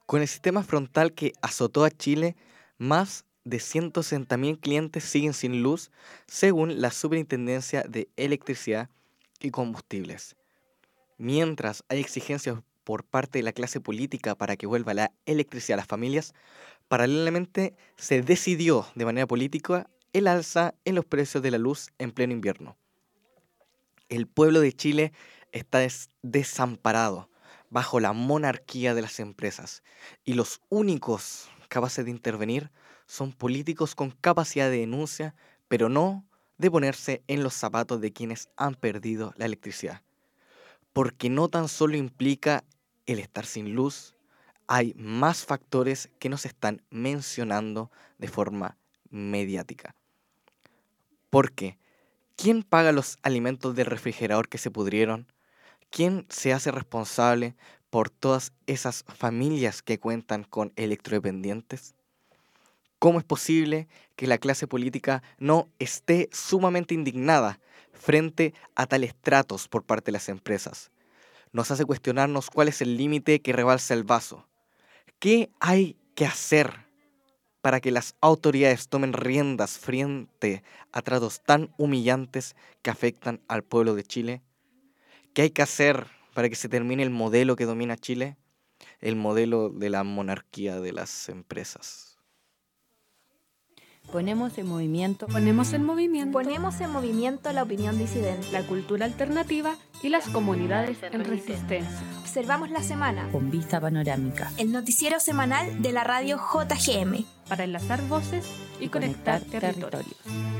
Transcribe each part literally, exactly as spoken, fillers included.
Con el sistema frontal que azotó a Chile, más de ciento sesenta mil clientes siguen sin luz, según la Superintendencia de Electricidad y Combustibles. Mientras hay exigencias por parte de la clase política para que vuelva la electricidad a las familias, paralelamente se decidió de manera política el alza en los precios de la luz en pleno invierno. El pueblo de Chile está des- desamparado bajo la monarquía de las empresas y los únicos capaces de intervenir son políticos con capacidad de denuncia, pero no de ponerse en los zapatos de quienes han perdido la electricidad. Porque no tan solo implica el estar sin luz, hay más factores que nos están mencionando de forma mediática. Porque, ¿quién paga los alimentos del refrigerador que se pudrieron? ¿Quién se hace responsable por todas esas familias que cuentan con electrodependientes? ¿Cómo es posible que la clase política no esté sumamente indignada frente a tales tratos por parte de las empresas? Nos hace cuestionarnos cuál es el límite que rebalsa el vaso. ¿Qué hay que hacer para que las autoridades tomen riendas frente a tratos tan humillantes que afectan al pueblo de Chile? ¿Qué hay que hacer para que se termine el modelo que domina Chile? El modelo de la monarquía de las empresas. Ponemos en movimiento, Ponemos en movimiento Ponemos en movimiento la opinión disidente, la cultura alternativa y las comunidades en resistencia. Observamos la semana, con vista panorámica, el noticiero semanal de la radio J G M, para enlazar voces y, y conectar, conectar territorios. territorios.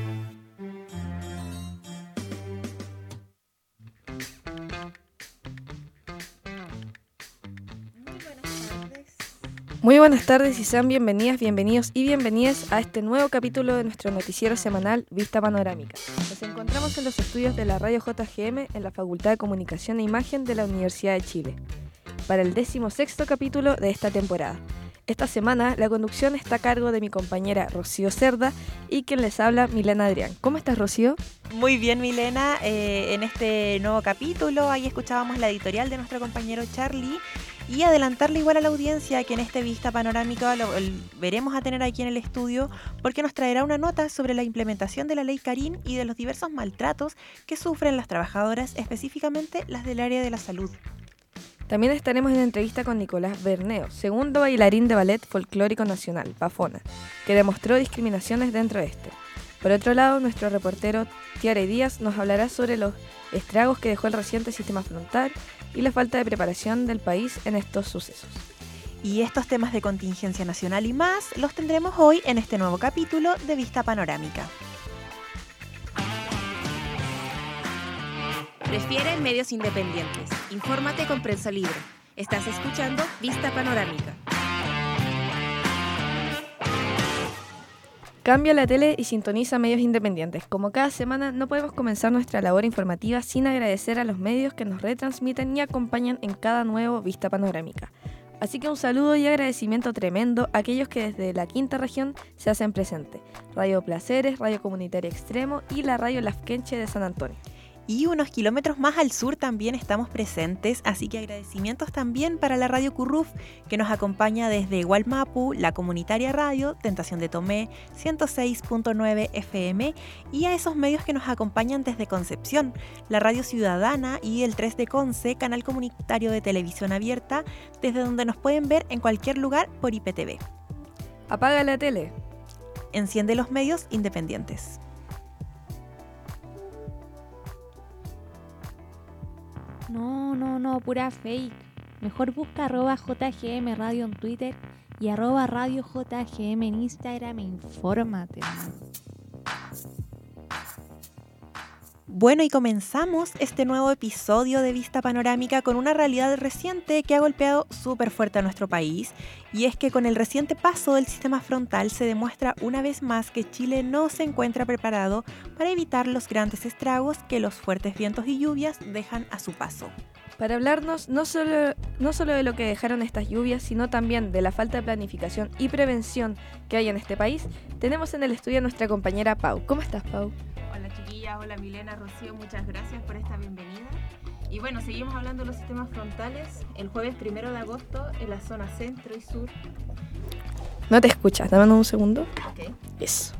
Muy buenas tardes y sean bienvenidas, bienvenidos y bienvenidas a este nuevo capítulo de nuestro noticiero semanal Vista Panorámica. Nos encontramos en los estudios de la radio J G M en la Facultad de Comunicación e Imagen de la Universidad de Chile, para el decimosexto capítulo de esta temporada. Esta semana la conducción está a cargo de mi compañera Rocío Cerda y quien les habla, Milena Adrián. ¿Cómo estás, Rocío? Muy bien, Milena. Eh, en este nuevo capítulo, ahí escuchábamos la editorial de nuestro compañero Charlie. Y adelantarle igual a la audiencia que en este Vista Panorámica lo el, veremos a tener aquí en el estudio, porque nos traerá una nota sobre la implementación de la ley Carín y de los diversos maltratos que sufren las trabajadoras, específicamente las del área de la salud. También estaremos en entrevista con Nicolás Berneo, segundo bailarín de Ballet Folclórico Nacional, Bafona, que demostró discriminaciones dentro de este. Por otro lado, nuestro reportero Tiare Díaz nos hablará sobre los estragos que dejó el reciente sistema frontal y la falta de preparación del país en estos sucesos. Y estos temas de contingencia nacional y más los tendremos hoy en este nuevo capítulo de Vista Panorámica. Prefiere medios independientes. Infórmate con Prensa Libre. Estás escuchando Vista Panorámica. Cambia la tele y sintoniza medios independientes. Como cada semana, no podemos comenzar nuestra labor informativa sin agradecer a los medios que nos retransmiten y acompañan en cada nuevo Vista Panorámica. Así que un saludo y agradecimiento tremendo a aquellos que desde la quinta región se hacen presente. Radio Placeres, Radio Comunitaria Extremo y la Radio Lafkenche de San Antonio. Y unos kilómetros más al sur también estamos presentes, así que agradecimientos también para la Radio Curruf, que nos acompaña desde Gualmapu, la Comunitaria Radio, Tentación de Tomé, ciento seis punto nueve F M, y a esos medios que nos acompañan desde Concepción, la Radio Ciudadana y el tres de Conce, canal comunitario de televisión abierta, desde donde nos pueden ver en cualquier lugar por I P T V. Apaga la tele. Enciende los medios independientes. No, no, no, pura fake. Mejor busca arroba J G M Radio en Twitter y arroba Radio J G M en Instagram e infórmate. Bueno, y comenzamos este nuevo episodio de Vista Panorámica con una realidad reciente que ha golpeado súper fuerte a nuestro país, y es que con el reciente paso del sistema frontal se demuestra una vez más que Chile no se encuentra preparado para evitar los grandes estragos que los fuertes vientos y lluvias dejan a su paso. Para hablarnos no solo, no solo de lo que dejaron estas lluvias, sino también de la falta de planificación y prevención que hay en este país, tenemos en el estudio a nuestra compañera Pau. ¿Cómo estás, Pau? Hola chiquillas, hola Milena, Rocío, muchas gracias por esta bienvenida. Y bueno, seguimos hablando de los sistemas frontales. El jueves primero de agosto en la zona centro y sur. No te escuchas, dame un segundo. Ok. Eso.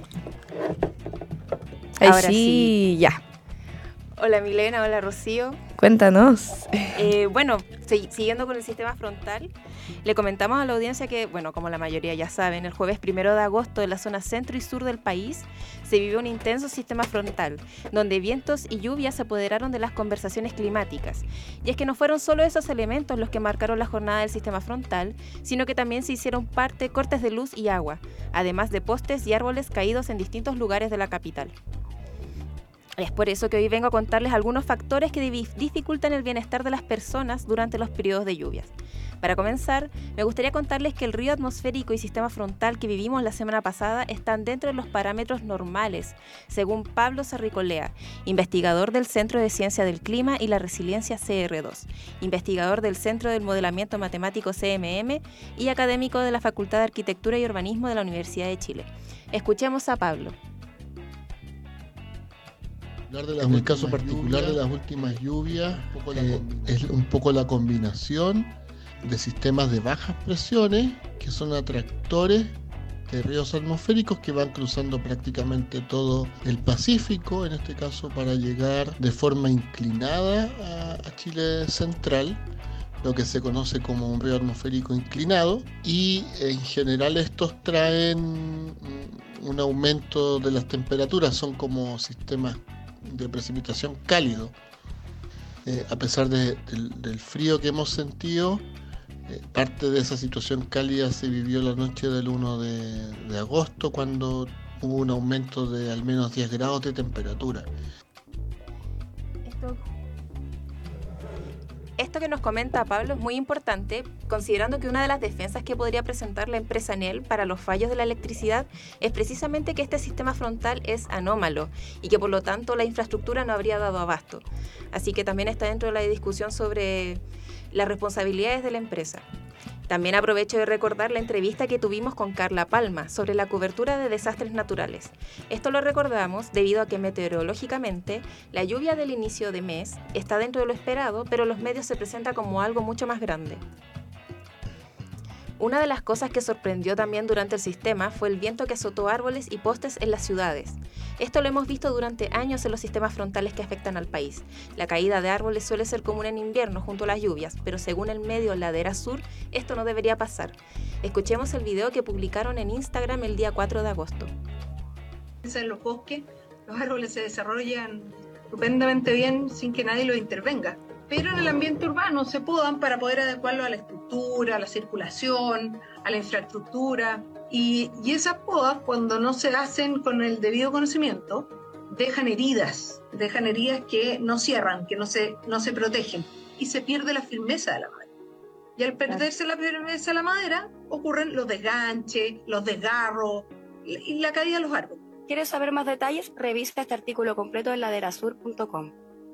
Ahí Ahora sí, sí. ya. Hola Milena, hola Rocío. Cuéntanos. Eh, bueno, si- siguiendo con el sistema frontal, le comentamos a la audiencia que, bueno, como la mayoría ya saben, el jueves primero de agosto en la zona centro y sur del país se vivió un intenso sistema frontal, donde vientos y lluvias se apoderaron de las conversaciones climáticas. Y es que no fueron solo esos elementos los que marcaron la jornada del sistema frontal, sino que también se hicieron parte cortes de luz y agua, además de postes y árboles caídos en distintos lugares de la capital. Es por eso que hoy vengo a contarles algunos factores que divi- dificultan el bienestar de las personas durante los periodos de lluvias. Para comenzar, me gustaría contarles que el río atmosférico y sistema frontal que vivimos la semana pasada están dentro de los parámetros normales, según Pablo Sarricolea, investigador del Centro de Ciencia del Clima y la Resiliencia C R dos, investigador del Centro del Modelamiento Matemático C M M y académico de la Facultad de Arquitectura y Urbanismo de la Universidad de Chile. Escuchemos a Pablo. En el caso particular de las últimas lluvias, eh, es un poco la combinación de sistemas de bajas presiones, que son atractores de ríos atmosféricos que van cruzando prácticamente todo el Pacífico, en este caso para llegar de forma inclinada a, a Chile central, lo que se conoce como un río atmosférico inclinado, y en general estos traen un aumento de las temperaturas, son como sistemas de precipitación cálido. Eh, a pesar de, del, del frío que hemos sentido, eh, parte de esa situación cálida se vivió la noche del primero de, de agosto, cuando hubo un aumento de al menos diez grados de temperatura. Esto, esto que nos comenta Pablo es muy importante, considerando que una de las defensas que podría presentar la empresa Enel para los fallos de la electricidad es precisamente que este sistema frontal es anómalo y que por lo tanto la infraestructura no habría dado abasto. Así que también está dentro de la discusión sobre las responsabilidades de la empresa. También aprovecho de recordar la entrevista que tuvimos con Carla Palma sobre la cobertura de desastres naturales. Esto lo recordamos debido a que meteorológicamente la lluvia del inicio de mes está dentro de lo esperado, pero los medios se presenta como algo mucho más grande. Una de las cosas que sorprendió también durante el sistema fue el viento que azotó árboles y postes en las ciudades. Esto lo hemos visto durante años en los sistemas frontales que afectan al país. La caída de árboles suele ser común en invierno junto a las lluvias, pero según el medio Ladera Sur, esto no debería pasar. Escuchemos el video que publicaron en Instagram el día cuatro de agosto. En los bosques, los árboles se desarrollan estupendamente bien sin que nadie los intervenga. Pero en el ambiente urbano se podan para poder adecuarlo a la estructura, a la circulación, a la infraestructura. Y, y esas podas, cuando no se hacen con el debido conocimiento, dejan heridas, dejan heridas que no cierran, que no se, no se protegen. Y se pierde la firmeza de la madera. Y al perderse la firmeza de la madera, ocurren los desganches, los desgarros y la caída de los árboles. ¿Quieres saber más detalles? Revisa este artículo completo en laderasur punto com.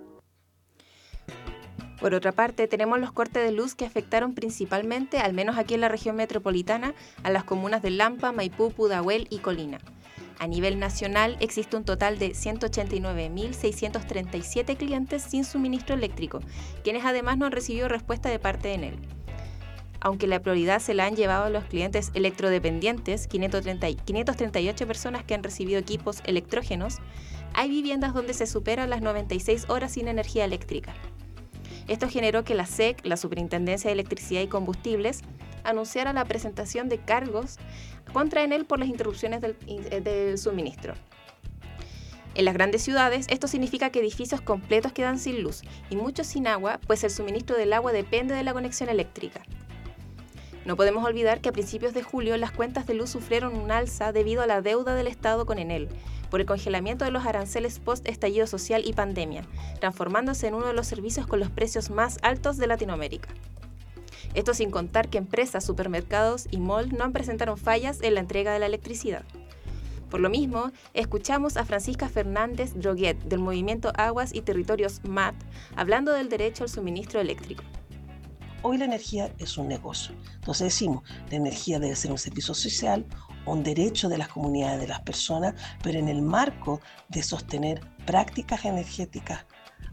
Por otra parte, tenemos los cortes de luz que afectaron principalmente, al menos aquí en la región metropolitana, a las comunas de Lampa, Maipú, Pudahuel y Colina. A nivel nacional existe un total de ciento ochenta y nueve mil seiscientos treinta y siete clientes sin suministro eléctrico, quienes además no han recibido respuesta de parte de Enel. Aunque la prioridad se la han llevado a los clientes electrodependientes, quinientas treinta y ocho personas que han recibido equipos electrógenos, hay viviendas donde se superan las noventa y seis horas sin energía eléctrica. Esto generó que la S E C, la Superintendencia de Electricidad y Combustibles, anunciara la presentación de cargos contra Enel por las interrupciones del, del suministro. En las grandes ciudades, esto significa que edificios completos quedan sin luz y muchos sin agua, pues el suministro del agua depende de la conexión eléctrica. No podemos olvidar que a principios de julio las cuentas de luz sufrieron un alza debido a la deuda del Estado con Enel, por el congelamiento de los aranceles post-estallido social y pandemia, transformándose en uno de los servicios con los precios más altos de Latinoamérica. Esto sin contar que empresas, supermercados y malls no presentaron fallas en la entrega de la electricidad. Por lo mismo, escuchamos a Francisca Fernández Droguet del movimiento Aguas y Territorios M A T hablando del derecho al suministro eléctrico. Hoy la energía es un negocio. Entonces decimos, la energía debe ser un servicio social, un derecho de las comunidades, de las personas, pero en el marco de sostener prácticas energéticas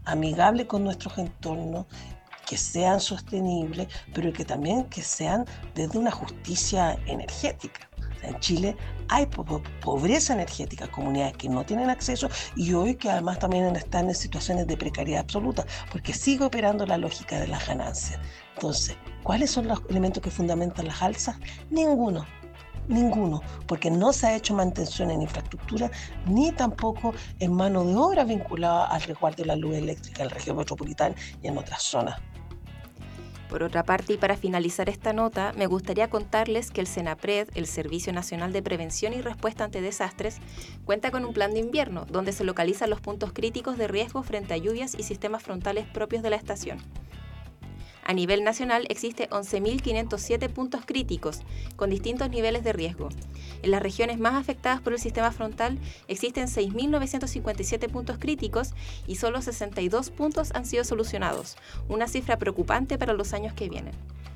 amigables con nuestros entornos, que sean sostenibles, pero que también que sean desde una justicia energética. O sea, en Chile hay po- po- pobreza energética, comunidades que no tienen acceso y hoy que además también están en situaciones de precariedad absoluta, porque sigue operando la lógica de las ganancias. Entonces, ¿cuáles son los elementos que fundamentan las alzas? Ninguno. Ninguno, porque no se ha hecho mantención en infraestructura ni tampoco en mano de obra vinculada al resguardo de la luz eléctrica en la región metropolitana y en otras zonas. Por otra parte, y para finalizar esta nota, me gustaría contarles que el SENAPRED, el Servicio Nacional de Prevención y Respuesta ante Desastres, cuenta con un plan de invierno donde se localizan los puntos críticos de riesgo frente a lluvias y sistemas frontales propios de la estación. A nivel nacional existe once mil quinientos siete puntos críticos con distintos niveles de riesgo. En las regiones más afectadas por el sistema frontal existen seis mil novecientos cincuenta y siete puntos críticos y solo sesenta y dos puntos han sido solucionados, una cifra preocupante para los años que vienen.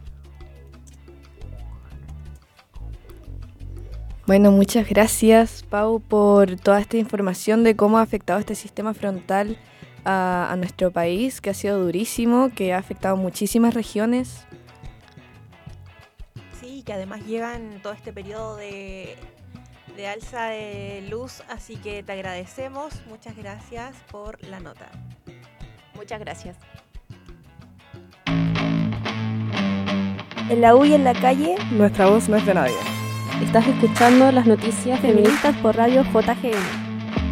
Bueno, muchas gracias, Pau, por toda esta información de cómo ha afectado este sistema frontal a, a nuestro país, que ha sido durísimo, que ha afectado muchísimas regiones. Sí, que además llegan todo este periodo de, de alza de luz, así que te agradecemos. Muchas gracias por la nota. Muchas gracias. En la U y en la calle, Nuestra voz no es de nadie. Estás escuchando las noticias feministas por Radio J G M.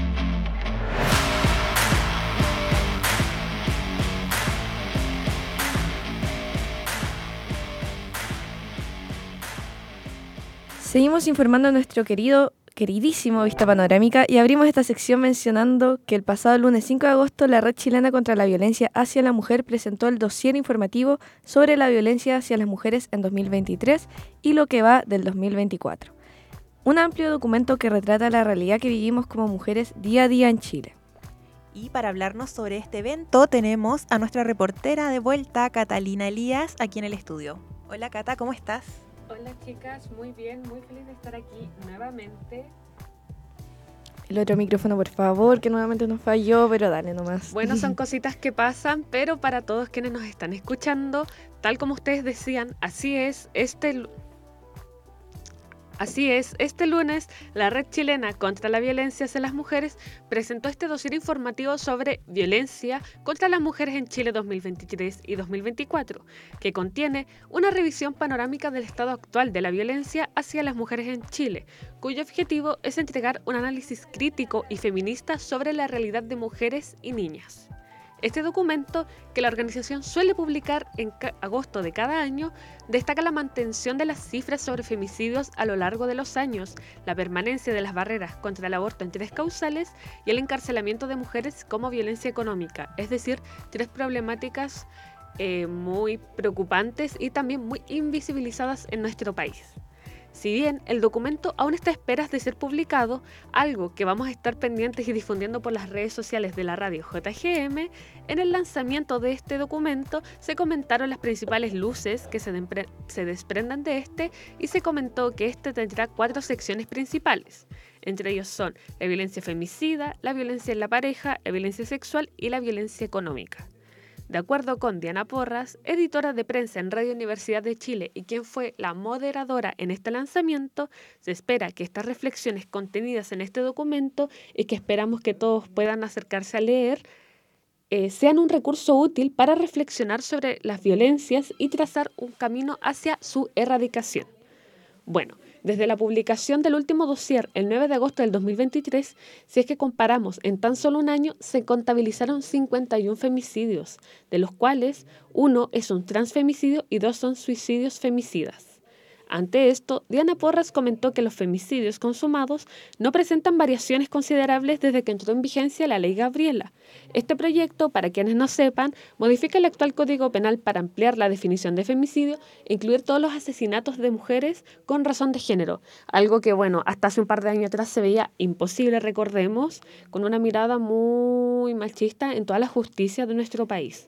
Seguimos informando a nuestro querido, queridísimo Vista Panorámica y abrimos esta sección mencionando que el pasado lunes cinco de agosto la Red Chilena contra la Violencia hacia la Mujer presentó el dossier informativo sobre la violencia hacia las mujeres en dos mil veintitrés y lo que va del dos mil veinticuatro. Un amplio documento que retrata la realidad que vivimos como mujeres día a día en Chile. Y para hablarnos sobre este evento tenemos a nuestra reportera de vuelta, Catalina Elías, aquí en el estudio. Hola Cata, ¿cómo estás? Hola chicas, muy bien, muy feliz de estar aquí nuevamente. El otro micrófono, por favor, que nuevamente nos falló, pero dale nomás. Bueno, son cositas que pasan, pero para todos quienes nos están escuchando, tal como ustedes decían, así es, este... Así es, este lunes la Red Chilena contra la Violencia hacia las Mujeres presentó este dossier informativo sobre violencia contra las mujeres en Chile dos mil veintitrés y dos mil veinticuatro, que contiene una revisión panorámica del estado actual de la violencia hacia las mujeres en Chile, cuyo objetivo es entregar un análisis crítico y feminista sobre la realidad de mujeres y niñas. Este documento, que la organización suele publicar en agosto de cada año, destaca la mantención de las cifras sobre femicidios a lo largo de los años, la permanencia de las barreras contra el aborto en tres causales y el encarcelamiento de mujeres como violencia económica, es decir, tres problemáticas eh, muy preocupantes y también muy invisibilizadas en nuestro país. Si bien el documento aún está a esperas de ser publicado, algo que vamos a estar pendientes y difundiendo por las redes sociales de la radio J G M, en el lanzamiento de este documento se comentaron las principales luces que se, depre- se desprendan de este y se comentó que este tendrá cuatro secciones principales. Entre ellos son la violencia femicida, la violencia en la pareja, la violencia sexual y la violencia económica. De acuerdo con Diana Porras, editora de prensa en Radio Universidad de Chile y quien fue la moderadora en este lanzamiento, se espera que estas reflexiones contenidas en este documento y que esperamos que todos puedan acercarse a leer, eh, sean un recurso útil para reflexionar sobre las violencias y trazar un camino hacia su erradicación. Bueno, desde la publicación del último dossier el nueve de agosto del dos mil veintitrés, si es que comparamos en tan solo un año, se contabilizaron cincuenta y uno femicidios, de los cuales uno es un transfemicidio y dos son suicidios femicidas. Ante esto, Diana Porras comentó que los femicidios consumados no presentan variaciones considerables desde que entró en vigencia la Ley Gabriela. Este proyecto, para quienes no sepan, modifica el actual Código Penal para ampliar la definición de femicidio e incluir todos los asesinatos de mujeres con razón de género, algo que, bueno, hasta hace un par de años atrás se veía imposible, recordemos, con una mirada muy machista en toda la justicia de nuestro país.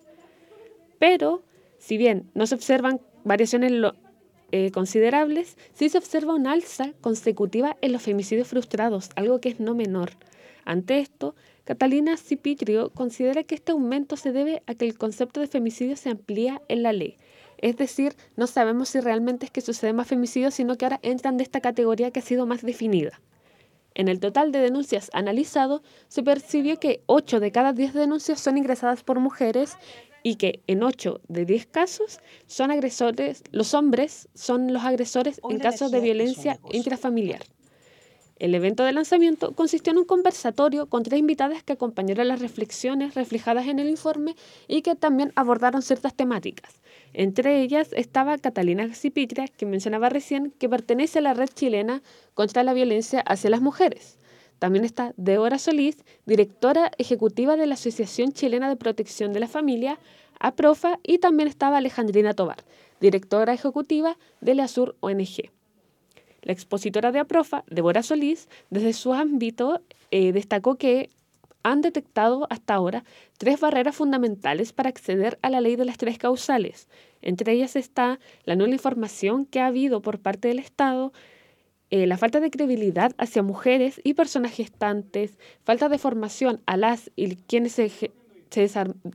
Pero, si bien no se observan variaciones en lo Eh, considerables, sí se observa un alza consecutiva en los femicidios frustrados, algo que es no menor. Ante esto, Catalina Cipitrio considera que este aumento se debe a que el concepto de femicidio se amplía en la ley. Es decir, no sabemos si realmente es que sucede más femicidio, sino que ahora entran de esta categoría que ha sido más definida. En el total de denuncias analizado, se percibió que ocho de cada diez denuncias son ingresadas por mujeres y que en ocho de diez casos son agresores, los hombres son los agresores en casos de violencia intrafamiliar. El evento de lanzamiento consistió en un conversatorio con tres invitadas que acompañaron las reflexiones reflejadas en el informe y que también abordaron ciertas temáticas. Entre ellas estaba Catalina Cipitria, que mencionaba recién, que pertenece a la Red Chilena contra la Violencia hacia las Mujeres. También está Débora Solís, directora ejecutiva de la Asociación Chilena de Protección de la Familia, APROFA, y también estaba Alejandrina Tovar, directora ejecutiva de la Sur O N G. La expositora de APROFA, Débora Solís, desde su ámbito eh, destacó que han detectado hasta ahora tres barreras fundamentales para acceder a la ley de las tres causales. Entre ellas está la nula información que ha habido por parte del Estado, eh, la falta de credibilidad hacia mujeres y personas gestantes, falta de formación a las y quienes se, se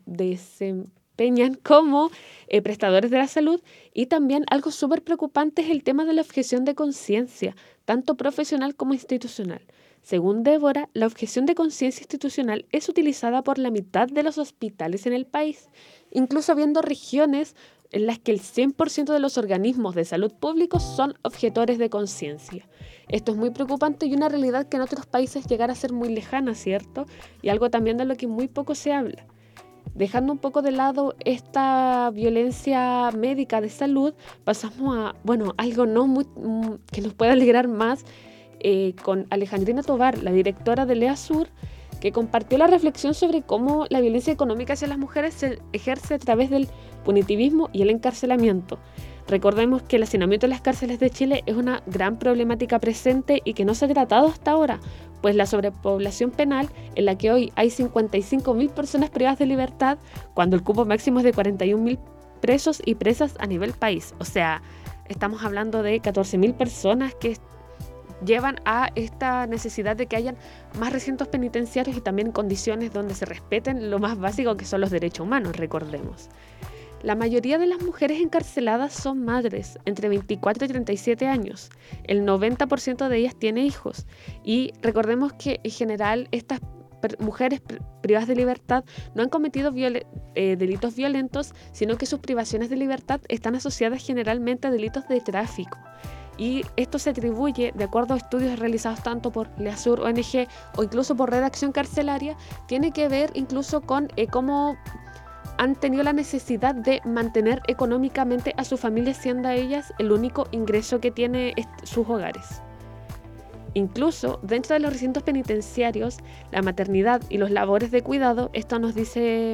desempeñan como eh, prestadores de la salud, y también algo súper preocupante es el tema de la objeción de conciencia, tanto profesional como institucional. Según Débora, la objeción de conciencia institucional es utilizada por la mitad de los hospitales en el país, incluso habiendo regiones en las que el cien por ciento de los organismos de salud públicos son objetores de conciencia. Esto es muy preocupante y una realidad que en otros países llegará a ser muy lejana, ¿cierto? Y algo también de lo que muy poco se habla. Dejando un poco de lado esta violencia médica de salud, pasamos a, bueno, algo no muy, que nos pueda alegrar más, Eh, con Alejandrina Tovar, la directora de LEASUR, que compartió la reflexión sobre cómo la violencia económica hacia las mujeres se ejerce a través del punitivismo y el encarcelamiento. Recordemos que el hacinamiento en las cárceles de Chile es una gran problemática presente y que no se ha tratado hasta ahora, pues la sobrepoblación penal, en la que hoy hay cincuenta y cinco mil personas privadas de libertad, cuando el cupo máximo es de cuarenta y un mil presos y presas a nivel país. O sea, estamos hablando de catorce mil personas que llevan a esta necesidad de que hayan más recintos penitenciarios y también condiciones donde se respeten lo más básico, que son los derechos humanos, recordemos. La mayoría de las mujeres encarceladas son madres, entre veinticuatro y treinta y siete años. El noventa por ciento de ellas tiene hijos. Y recordemos que en general estas mujeres privadas de libertad no han cometido viol- eh, delitos violentos, sino que sus privaciones de libertad están asociadas generalmente a delitos de tráfico. Y esto se atribuye, de acuerdo a estudios realizados tanto por LEASUR O N G o incluso por Redacción Carcelaria, tiene que ver incluso con eh, cómo han tenido la necesidad de mantener económicamente a su familia, siendo ellas el único ingreso que tiene sus hogares. Incluso dentro de los recintos penitenciarios, la maternidad y los labores de cuidado, esto nos dice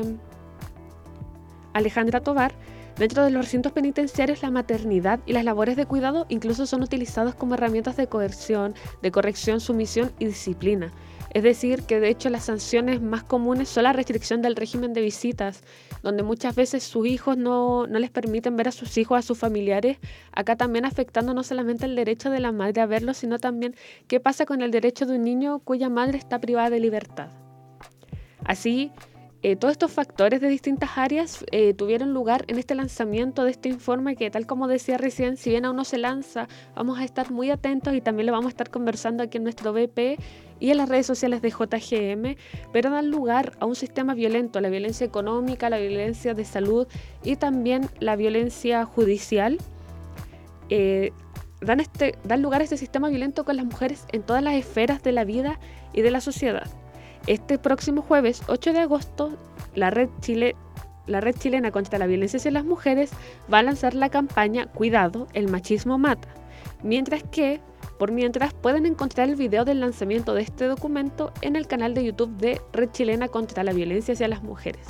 Alejandra Tovar, dentro de los recintos penitenciarios la maternidad y las labores de cuidado incluso son utilizados como herramientas de coerción, de corrección, sumisión y disciplina. Es decir, que de hecho las sanciones más comunes son la restricción del régimen de visitas, donde muchas veces sus hijos no, no les permiten ver a sus hijos, a sus familiares, acá también afectando no solamente el derecho de la madre a verlos, sino también qué pasa con el derecho de un niño cuya madre está privada de libertad. Así, Eh, todos estos factores de distintas áreas eh, tuvieron lugar en este lanzamiento de este informe que, tal como decía recién, si bien aún no se lanza, vamos a estar muy atentos y también lo vamos a estar conversando aquí en nuestro B P y en las redes sociales de J G M, pero dan lugar a un sistema violento, la violencia económica, la violencia de salud y también la violencia judicial. Eh, dan, este, dan lugar a este sistema violento con las mujeres en todas las esferas de la vida y de la sociedad. Este próximo jueves ocho de agosto, la Red, Chile, la Red Chilena contra la Violencia hacia las Mujeres va a lanzar la campaña Cuidado, el machismo mata. Mientras que, por mientras, pueden encontrar el video del lanzamiento de este documento en el canal de YouTube de Red Chilena contra la Violencia hacia las Mujeres.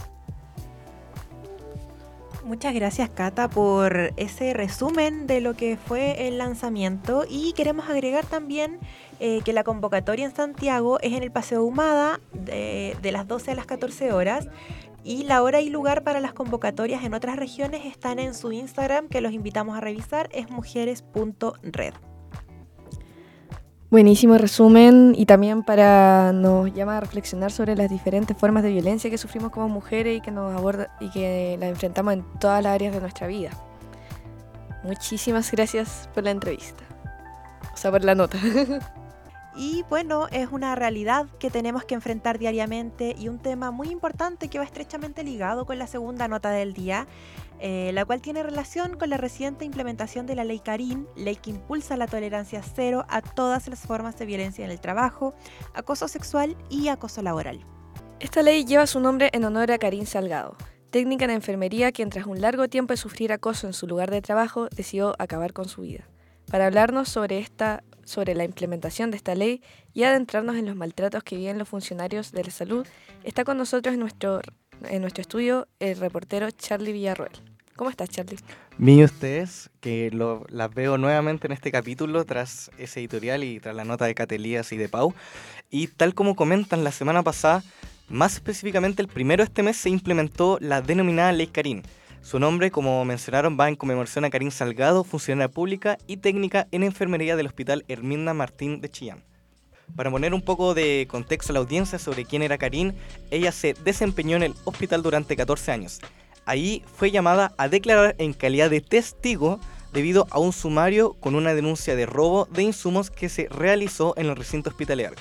Muchas gracias, Cata, por ese resumen de lo que fue el lanzamiento, y queremos agregar también eh, que la convocatoria en Santiago es en el Paseo Ahumada de, de las doce a las catorce horas, y la hora y lugar para las convocatorias en otras regiones están en su Instagram, que los invitamos a revisar, es mujeres punto red. Buenísimo resumen, y también para nos llama a reflexionar sobre las diferentes formas de violencia que sufrimos como mujeres y que nos aborda y que las enfrentamos en todas las áreas de nuestra vida. Muchísimas gracias por la entrevista, o sea, por la nota. Y bueno, es una realidad que tenemos que enfrentar diariamente y un tema muy importante que va estrechamente ligado con la segunda nota del día, eh, la cual tiene relación con la reciente implementación de la Ley Carín, ley que impulsa la tolerancia cero a todas las formas de violencia en el trabajo, acoso sexual y acoso laboral. Esta ley lleva su nombre en honor a Karin Salgado, técnica en enfermería quien tras un largo tiempo de sufrir acoso en su lugar de trabajo decidió acabar con su vida. Para hablarnos sobre esta sobre la implementación de esta ley y adentrarnos en los maltratos que viven los funcionarios de la salud, está con nosotros en nuestro, en nuestro estudio el reportero Charlie Villarroel. ¿Cómo estás, Charlie? Bien, y ustedes, que lo, las veo nuevamente en este capítulo tras ese editorial y tras la nota de Catelías y de Pau. Y tal como comentan la semana pasada, más específicamente el primero de este mes se implementó la denominada Ley Carín. Su nombre, como mencionaron, va en conmemoración a Karin Salgado, funcionaria pública y técnica en enfermería del Hospital Herminda Martín de Chillán. Para poner un poco de contexto a la audiencia sobre quién era Karin, ella se desempeñó en el hospital durante catorce años. Ahí fue llamada a declarar en calidad de testigo debido a un sumario con una denuncia de robo de insumos que se realizó en el recinto hospitalario.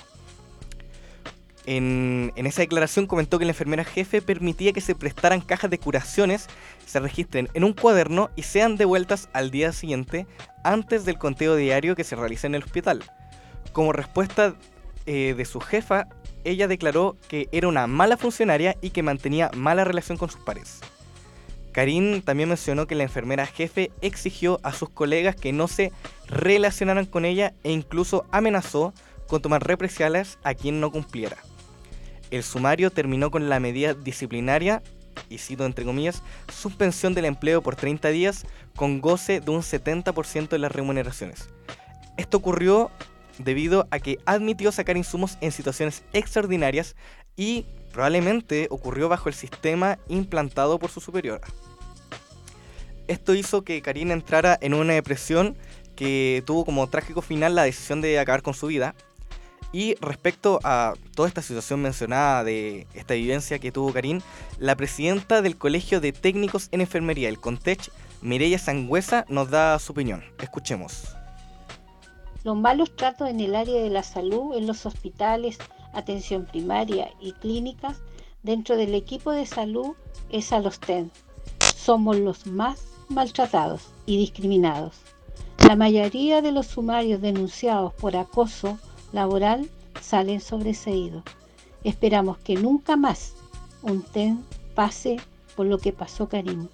En, en esa declaración comentó que la enfermera jefe permitía que se prestaran cajas de curaciones, se registren en un cuaderno y sean devueltas al día siguiente antes del conteo diario que se realiza en el hospital. Como respuesta eh, de su jefa, ella declaró que era una mala funcionaria y que mantenía mala relación con sus pares. Karin también mencionó que la enfermera jefe exigió a sus colegas que no se relacionaran con ella e incluso amenazó con tomar represalias a quien no cumpliera. El sumario terminó con la medida disciplinaria, y cito entre comillas, suspensión del empleo por treinta días con goce de un setenta por ciento de las remuneraciones. Esto ocurrió debido a que admitió sacar insumos en situaciones extraordinarias y probablemente ocurrió bajo el sistema implantado por su superiora. Esto hizo que Karin entrara en una depresión que tuvo como trágico final la decisión de acabar con su vida. Y respecto a toda esta situación mencionada de esta vivencia que tuvo Karin, la presidenta del Colegio de Técnicos en Enfermería, el CONTECH, Mireya Sangüesa, nos da su opinión. Escuchemos. Los malos tratos en el área de la salud, en los hospitales, atención primaria y clínicas, dentro del equipo de salud, es a los T E N. Somos los más maltratados y discriminados. La mayoría de los sumarios denunciados por acoso laboral salen sobreseídos. Esperamos que nunca más un T E N pase por lo que pasó Karin.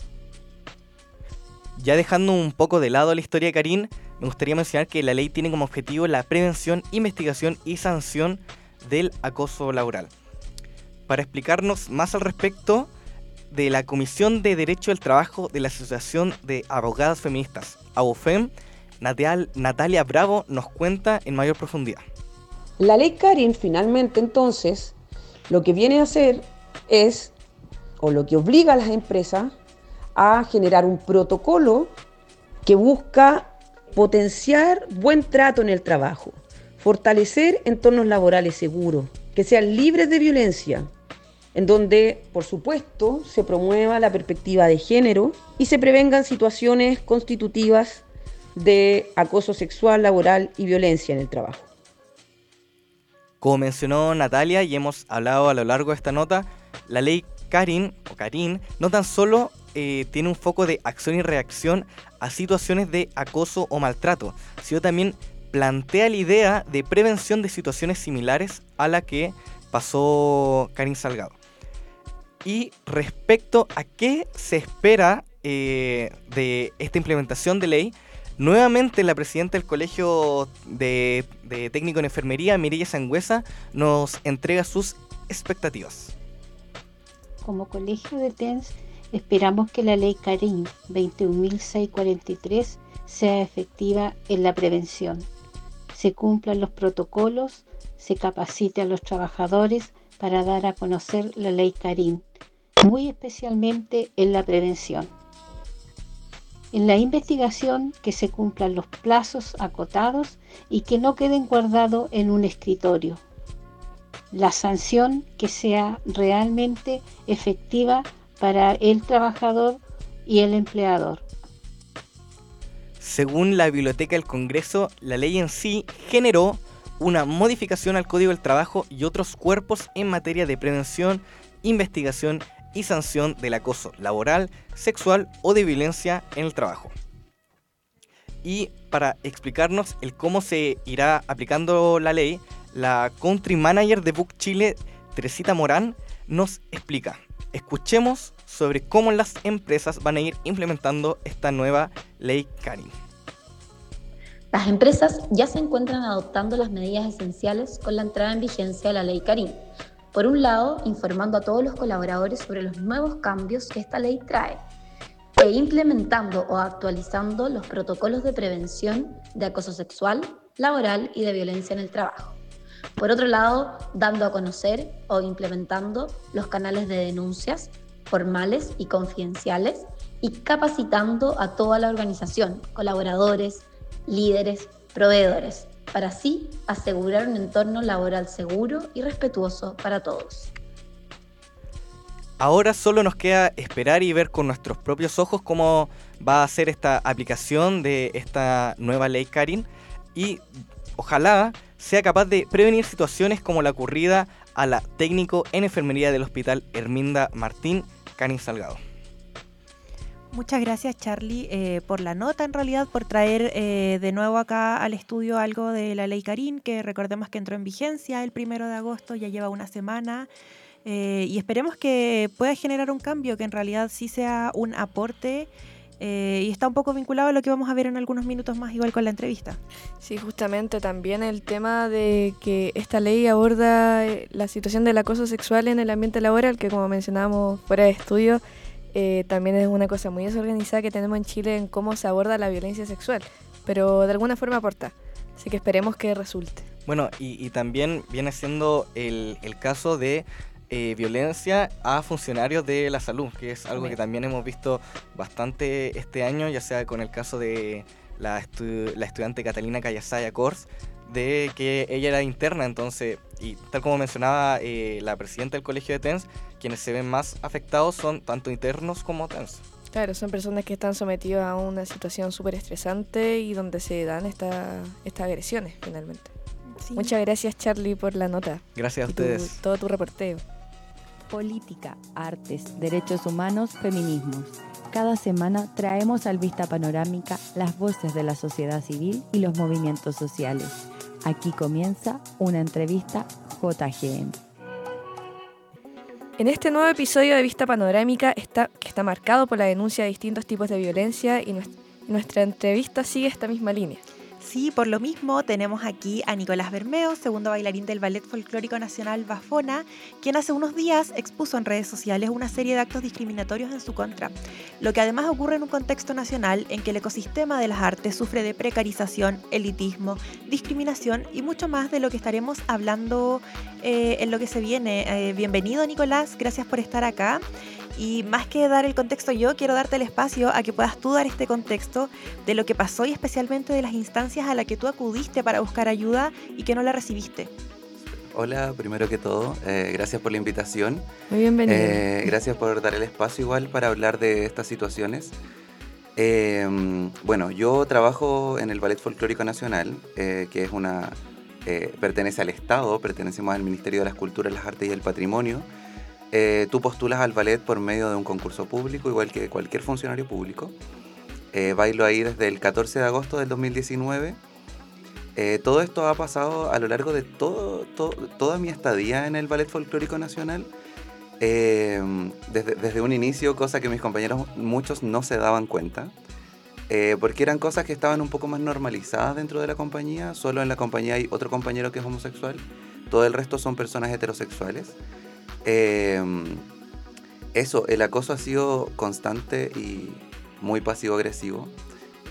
Ya dejando un poco de lado la historia de Karin, me gustaría mencionar que la ley tiene como objetivo la prevención, investigación y sanción del acoso laboral. Para explicarnos más al respecto, de la Comisión de Derecho del Trabajo de la Asociación de Abogadas Feministas, ABOFEM, Natalia Bravo nos cuenta en mayor profundidad. La ley Carín finalmente entonces lo que viene a hacer es, o lo que obliga a las empresas a generar un protocolo que busca potenciar buen trato en el trabajo, fortalecer entornos laborales seguros, que sean libres de violencia, en donde, por supuesto, se promueva la perspectiva de género y se prevengan situaciones constitutivas de acoso sexual, laboral y violencia en el trabajo. Como mencionó Natalia y hemos hablado a lo largo de esta nota, la ley Carín o Carín no tan solo eh, tiene un foco de acción y reacción a situaciones de acoso o maltrato, sino también plantea la idea de prevención de situaciones similares a la que pasó Karin Salgado. Y respecto a qué se espera eh, de esta implementación de ley, nuevamente la presidenta del Colegio de, de Técnico en Enfermería, Mireya Sangüesa, nos entrega sus expectativas. Como colegio de T E N S, esperamos que la ley Carín veintiún mil seiscientos cuarenta y tres sea efectiva en la prevención, se cumplan los protocolos, se capacite a los trabajadores para dar a conocer la ley Carín, muy especialmente en la prevención. En la investigación, que se cumplan los plazos acotados y que no queden guardados en un escritorio. La sanción que sea realmente efectiva para el trabajador y el empleador. Según la Biblioteca del Congreso, la ley en sí generó una modificación al Código del Trabajo y otros cuerpos en materia de prevención, investigación y sanción del acoso laboral, sexual o de violencia en el trabajo. Y para explicarnos el cómo se irá aplicando la ley, la Country Manager de Book Chile, Teresita Morán, nos explica. Escuchemos sobre cómo las empresas van a ir implementando esta nueva ley Karin. Las empresas ya se encuentran adoptando las medidas esenciales con la entrada en vigencia de la ley Karin. Por un lado, informando a todos los colaboradores sobre los nuevos cambios que esta ley trae, e implementando o actualizando los protocolos de prevención de acoso sexual, laboral y de violencia en el trabajo. Por otro lado, dando a conocer o implementando los canales de denuncias formales y confidenciales y capacitando a toda la organización, colaboradores, líderes, proveedores, para así asegurar un entorno laboral seguro y respetuoso para todos. Ahora solo nos queda esperar y ver con nuestros propios ojos cómo va a ser esta aplicación de esta nueva ley Karin y ojalá sea capaz de prevenir situaciones como la ocurrida a la técnico en enfermería del Hospital Herminda Martín, Karin Salgado. Muchas gracias, Charlie, eh, por la nota, en realidad, por traer eh, de nuevo acá al estudio algo de la ley Karin, que recordemos que entró en vigencia el primero de agosto, ya lleva una semana, eh, y esperemos que pueda generar un cambio, que en realidad sí sea un aporte, eh, y está un poco vinculado a lo que vamos a ver en algunos minutos más, igual con la entrevista. Sí, justamente también el tema de que esta ley aborda la situación del acoso sexual en el ambiente laboral, que como mencionábamos fuera de estudio, Eh, también es una cosa muy desorganizada que tenemos en Chile en cómo se aborda la violencia sexual, pero de alguna forma aporta, así que esperemos que resulte. Bueno, y, y también viene siendo el, el caso de eh, violencia a funcionarios de la salud, que es algo que también hemos visto bastante este año, ya sea con el caso de la, estu- la estudiante Catalina Callasaya Kors, de que ella era interna, entonces, y tal como mencionaba eh, la presidenta del colegio de T E N S, quienes se ven más afectados son tanto internos como T E N S. Claro, son personas que están sometidas a una situación súper estresante y donde se dan esta, estas agresiones finalmente. Sí. Muchas gracias, Charlie, por la nota. Gracias a y ustedes. Tu, todo tu reporteo. Política, artes, derechos humanos, feminismos. Cada semana traemos al Vista Panorámica las voces de la sociedad civil y los movimientos sociales. Aquí comienza una entrevista J G M. En este nuevo episodio de Vista Panorámica, está, que está marcado por la denuncia de distintos tipos de violencia, y nuestra, nuestra entrevista sigue esta misma línea. Sí, por lo mismo tenemos aquí a Nicolás Bermeo, segundo bailarín del Ballet Folclórico Nacional Bafona, quien hace unos días expuso en redes sociales una serie de actos discriminatorios en su contra, lo que además ocurre en un contexto nacional en que el ecosistema de las artes sufre de precarización, elitismo, discriminación y mucho más de lo que estaremos hablando eh, en lo que se viene. Eh, bienvenido, Nicolás, gracias por estar acá. Y más que dar el contexto yo, quiero darte el espacio a que puedas tú dar este contexto de lo que pasó y especialmente de las instancias a las que tú acudiste para buscar ayuda y que no la recibiste. Hola, primero que todo, eh, gracias por la invitación. Muy bienvenido. Eh, gracias por dar el espacio igual para hablar de estas situaciones. Eh, bueno, yo trabajo en el Ballet Folclórico Nacional, eh, que es una eh, pertenece al Estado, pertenecemos al Ministerio de las Culturas, las Artes y el Patrimonio. Eh, tú postulas al ballet por medio de un concurso público, igual que cualquier funcionario público. Eh, bailo ahí desde el catorce de agosto del dos mil diecinueve. Eh, todo esto ha pasado a lo largo de todo, todo, toda mi estadía en el Ballet Folclórico Nacional. Eh, desde, desde un inicio, cosa que mis compañeros muchos no se daban cuenta, eh, porque eran cosas que estaban un poco más normalizadas dentro de la compañía. Solo en la compañía hay otro compañero que es homosexual, todo el resto son personas heterosexuales. Eh, eso, el acoso ha sido constante y muy pasivo-agresivo.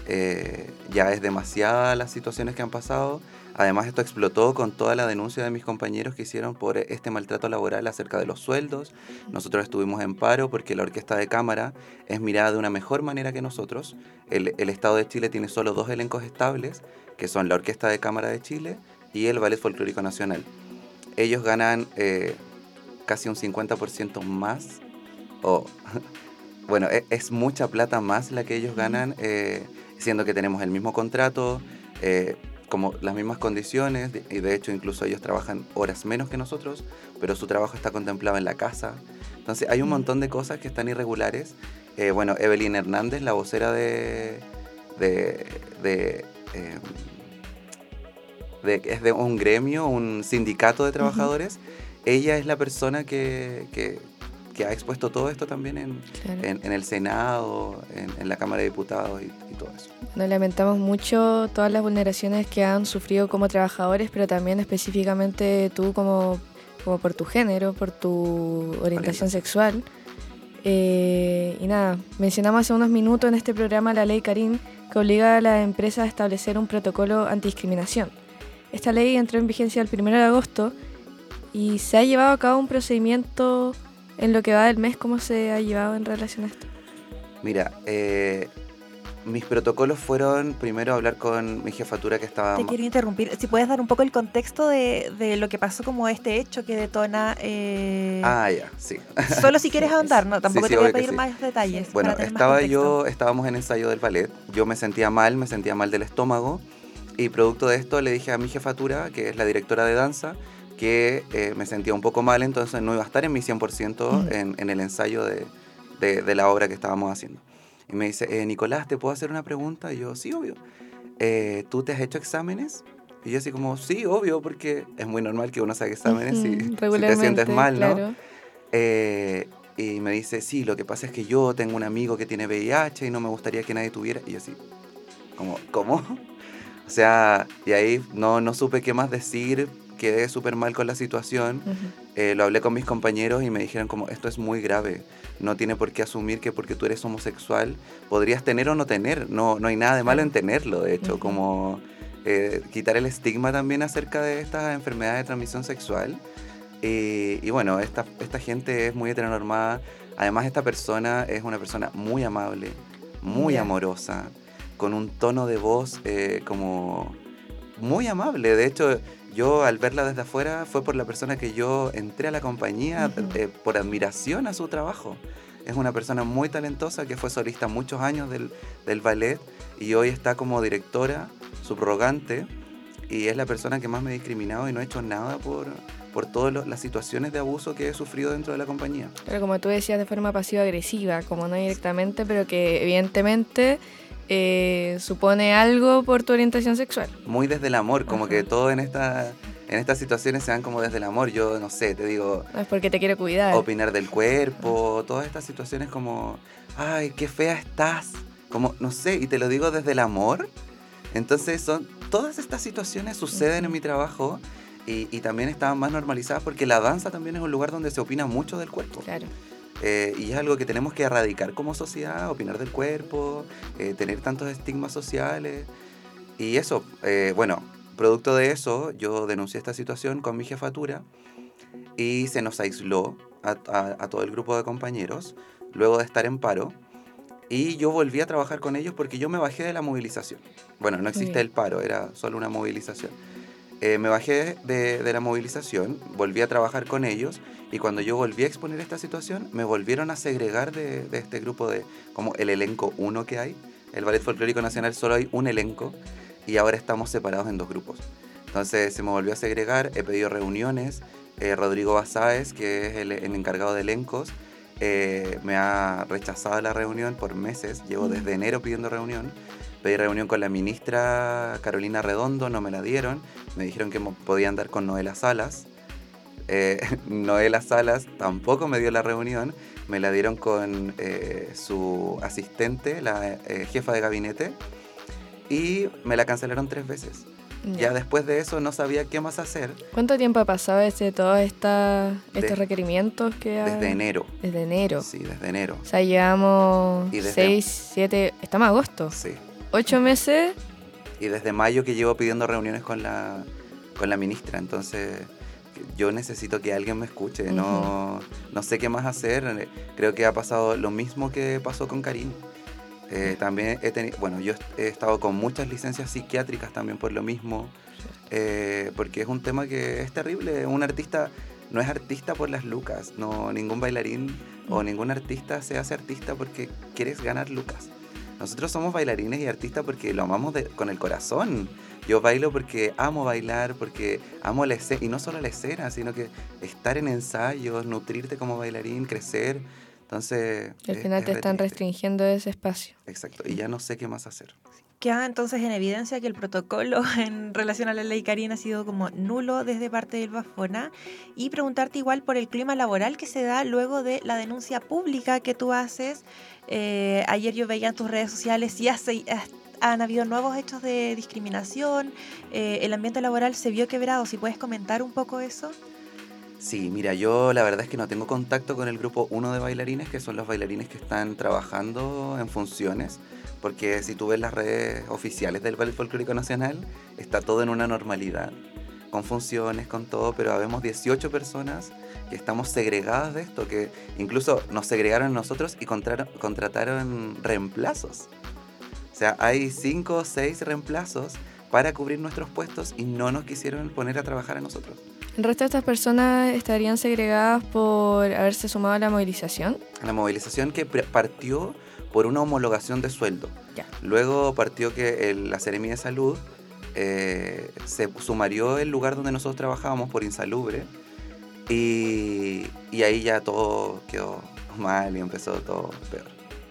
Eh, ya es demasiada las situaciones que han pasado. Además, esto explotó con toda la denuncia de mis compañeros que hicieron por este maltrato laboral acerca de los sueldos. Nosotros estuvimos en paro porque la orquesta de cámara es mirada de una mejor manera que nosotros. El, el Estado de Chile tiene solo dos elencos estables, que son la Orquesta de Cámara de Chile y el Ballet Folclórico Nacional. Ellos ganan eh, casi un cincuenta por ciento más, o bueno, es, es mucha plata más la que ellos ganan, eh, siendo que tenemos el mismo contrato, eh, como las mismas condiciones, y de hecho incluso ellos trabajan horas menos que nosotros, pero su trabajo está contemplado en la casa. Entonces hay un montón de cosas que están irregulares. Eh, bueno, Evelyn Hernández, la vocera de... de, de eh, de, es de un gremio, un sindicato de trabajadores. Uh-huh. Ella es la persona que, que, que ha expuesto todo esto también en, claro. en, en el Senado, en, en la Cámara de Diputados y, y todo eso. Nos lamentamos mucho todas las vulneraciones que han sufrido como trabajadores, pero también específicamente tú como, como por tu género, por tu orientación sexual. Eh, y nada, mencionamos hace unos minutos en este programa la Ley Carín, que obliga a las empresas a establecer un protocolo antidiscriminación. Esta ley entró en vigencia el primero de agosto y se ha llevado a cabo un procedimiento en lo que va del mes. ¿Cómo se ha llevado en relación a esto? Mira, eh, mis protocolos fueron primero hablar con mi jefatura que estaba... Te quiero interrumpir. Si puedes dar un poco el contexto de, de lo que pasó como este hecho que detona... Eh... Ah, ya, sí. Solo si quieres ahondar, ¿no? Tampoco sí, sí, te voy a pedir sí. más detalles. Bueno, para estaba más yo, estábamos en ensayo del ballet. Yo me sentía mal, me sentía mal del estómago. Y producto de esto le dije a mi jefatura, que es la directora de danza, que eh, me sentía un poco mal, entonces no iba a estar en mi cien por ciento mm. en, en el ensayo de, de, de la obra que estábamos haciendo. Y me dice, eh, Nicolás, ¿te puedo hacer una pregunta? Y yo, sí, obvio. Eh, ¿Tú te has hecho exámenes? Y yo así como, sí, obvio, porque es muy normal que uno se haga exámenes uh-huh, si, si te sientes mal, ¿no? Claro. Eh, y me dice, sí, lo que pasa es que yo tengo un amigo que tiene V I H y no me gustaría que nadie tuviera. Y yo así, como, ¿cómo? O sea, y ahí no, no supe qué más decir, quedé súper mal con la situación. Uh-huh. Eh, lo hablé con mis compañeros y me dijeron como, esto es muy grave. No tiene por qué asumir que porque tú eres homosexual podrías tener o no tener. No, no hay nada de malo en tenerlo, de hecho. Uh-huh. Como eh, quitar el estigma también acerca de estas enfermedades de transmisión sexual. Eh, y bueno, esta, esta gente es muy heteronormada. Además, esta persona es una persona muy amable, muy yeah. amorosa, con un tono de voz eh, como muy amable. De hecho, yo al verla desde afuera fue por la persona que yo entré a la compañía, uh-huh. eh, por admiración a su trabajo. Es una persona muy talentosa que fue solista muchos años del, del ballet y hoy está como directora subrogante y es la persona que más me ha discriminado y no ha hecho nada por, por todas las situaciones de abuso que he sufrido dentro de la compañía. Pero como tú decías, de forma pasiva-agresiva, como no directamente, pero que evidentemente... Eh, supone algo por tu orientación sexual. Muy desde el amor, como Ajá. que todo en esta en estas situaciones se dan como desde el amor. Yo no sé, te digo... No es porque te quiero cuidar. Opinar del cuerpo, Ajá. todas estas situaciones como, ay, qué fea estás. Como, no sé, y te lo digo desde el amor. Entonces son todas estas situaciones suceden Ajá. en mi trabajo y, y también están más normalizadas porque la danza también es un lugar donde se opina mucho del cuerpo. Claro. Eh, y es algo que tenemos que erradicar como sociedad, opinar del cuerpo, eh, tener tantos estigmas sociales. Y eso, eh, bueno, producto de eso, yo denuncié esta situación con mi jefatura y se nos aisló a, a, a todo el grupo de compañeros luego de estar en paro. Y yo volví a trabajar con ellos porque yo me bajé de la movilización. Bueno, no existe el paro, era solo una movilización. Eh, me bajé de, de la movilización, volví a trabajar con ellos y cuando yo volví a exponer esta situación me volvieron a segregar de, de este grupo de como el elenco uno que hay. El Ballet Folclórico Nacional solo hay un elenco y ahora estamos separados en dos grupos. Entonces se me volvió a segregar, he pedido reuniones. Eh, Rodrigo Basáez, que es el, el encargado de elencos, eh, me ha rechazado la reunión por meses. Llevo desde enero pidiendo reunión. Pedí reunión con la ministra Carolina Redondo, no me la dieron. Me dijeron que podían dar con Noela Salas. Eh, Noela Salas tampoco me dio la reunión. Me la dieron con eh, su asistente, la eh, jefa de gabinete. Y me la cancelaron tres veces. Ya. ya después de eso no sabía qué más hacer. ¿Cuánto tiempo ha pasado desde todos esta, estos de, requerimientos que ha... Desde enero. Desde enero. Sí, desde enero. O sea, llevamos desde... seis, siete... Estamos en agosto. Sí. ¿Ocho meses? Y desde mayo que llevo pidiendo reuniones con la, con la ministra, entonces yo necesito que alguien me escuche, uh-huh. no, no sé qué más hacer. Creo que ha pasado lo mismo que pasó con Karin. Eh, también he tenido, bueno, yo he estado con muchas licencias psiquiátricas también por lo mismo, eh, porque es un tema que es terrible. Un artista no es artista por las lucas, no, ningún bailarín uh-huh. o ningún artista se hace artista porque quieres ganar lucas. Nosotros somos bailarines y artistas porque lo amamos de, con el corazón. Yo bailo porque amo bailar, porque amo la escena, y no solo la escena, sino que estar en ensayos, nutrirte como bailarín, crecer. Entonces, al final es, te es están triste. restringiendo ese espacio. Exacto, y ya no sé qué más hacer. Queda entonces en evidencia que el protocolo en relación a la ley Karin ha sido como nulo desde parte del Bafona, y preguntarte igual por el clima laboral que se da luego de la denuncia pública que tú haces. Eh, ayer yo veía en tus redes sociales y hace, han habido nuevos hechos de discriminación, eh, el ambiente laboral se vio quebrado. ¿Si puedes comentar un poco eso? Sí, mira, yo la verdad es que no tengo contacto con el grupo uno de bailarines, que son los bailarines que están trabajando en funciones, porque si tú ves las redes oficiales del Ballet Folclórico Nacional, está todo en una normalidad, con funciones, con todo, pero habemos dieciocho personas que estamos segregadas de esto, que incluso nos segregaron nosotros y contrataron, contrataron reemplazos. O sea, hay cinco o seis reemplazos para cubrir nuestros puestos y no nos quisieron poner a trabajar a nosotros. ¿El resto de estas personas estarían segregadas por haberse sumado a la movilización? La movilización que partió por una homologación de sueldo. Ya. Luego partió que el, la Seremía de Salud eh, se sumarió el lugar donde nosotros trabajábamos por insalubre y, y ahí ya todo quedó mal y empezó todo peor.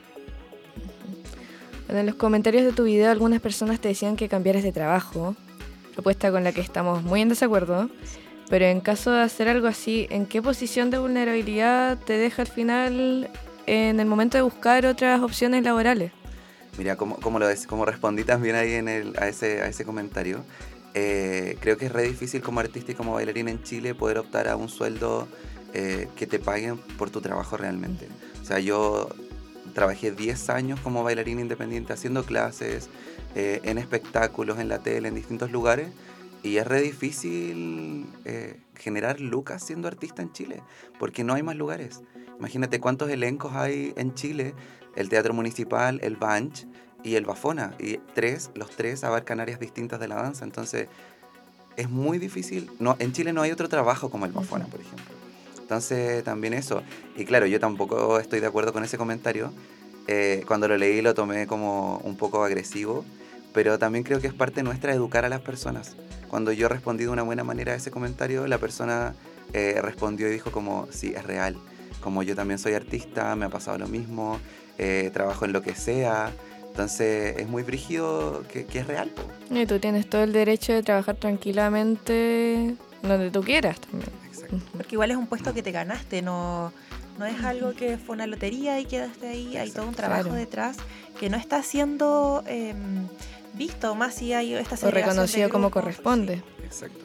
Bueno, en los comentarios de tu video algunas personas te decían que cambiaras de trabajo, propuesta con la que estamos muy en desacuerdo. Pero en caso de hacer algo así, ¿en qué posición de vulnerabilidad te deja al final en el momento de buscar otras opciones laborales? Mira, como, como, lo, como respondí también ahí en el, a, ese, a ese comentario, eh, creo que es re difícil como artista y como bailarín en Chile poder optar a un sueldo eh, que te paguen por tu trabajo realmente. O sea, yo trabajé diez años como bailarín independiente haciendo clases, eh, en espectáculos, en la tele, en distintos lugares. Y es re difícil eh, generar lucas siendo artista en Chile, porque no hay más lugares. Imagínate cuántos elencos hay en Chile, el Teatro Municipal, el Banch y el Bafona, y tres, los tres abarcan áreas distintas de la danza, entonces es muy difícil. No, en Chile no hay otro trabajo como el Bafona, por ejemplo. Entonces también eso, y claro, yo tampoco estoy de acuerdo con ese comentario, eh, cuando lo leí lo tomé como un poco agresivo, pero también creo que es parte nuestra educar a las personas. Cuando yo respondí de una buena manera a ese comentario, la persona eh, respondió y dijo como, sí, es real. Como yo también soy artista, me ha pasado lo mismo, eh, trabajo en lo que sea. Entonces es muy brígido que, que es real, po. Y tú tienes todo el derecho de trabajar tranquilamente donde tú quieras también. Exacto. Porque igual es un puesto que te ganaste, no, no es algo que fue una lotería y quedaste ahí. Exacto. Hay todo un trabajo claro. detrás que no está siendo eh, visto, más si hay esta o reconocido como corresponde. Sí. Exacto.